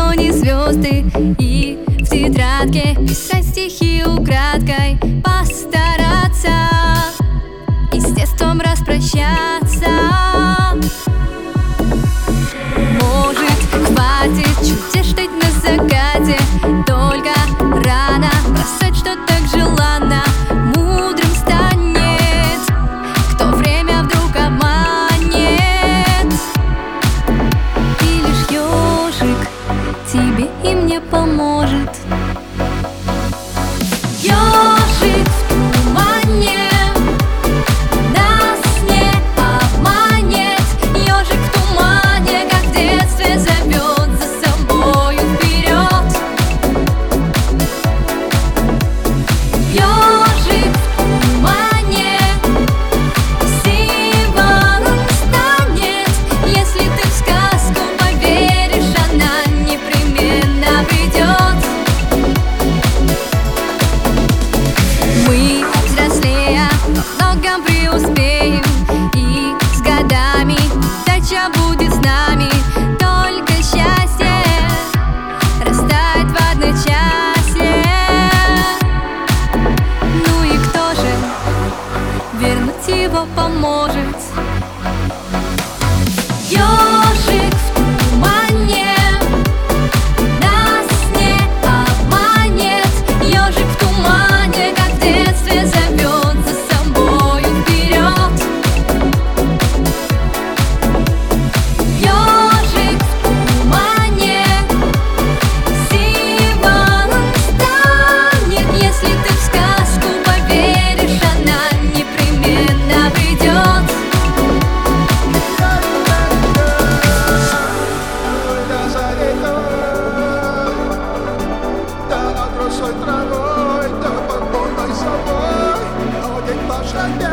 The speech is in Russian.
небосклоне звезды и в тетрадке писать стихи украдкой, постараться и с детством распрощаться. Может, хватит чудес ждать на закате, только рано бросать, что так желанно. Мудрым станет, кто время вдруг обманет. И лишь ежик тебе и мне поможет. Ежик в тумане нас не обманет. Ежик в тумане, как в детстве, зовет за собою вперед. Ежик в тумане символом станет. Если ты в сказку поверишь, она непременно придет. Мы, взрослея, во многом преуспеем, и с годами дача будет с нами. Только счастье растает в одночасье. Ну и кто же вернуть его поможет? Ежик в тумане нас не обманет. Ежик в тумане, как в детстве, зовет за собою вперед. Ежик в тумане символом станет. Если ты в сказку поверишь, она непременно придет. Soy trago y te pongo y sabor. Oye, pasa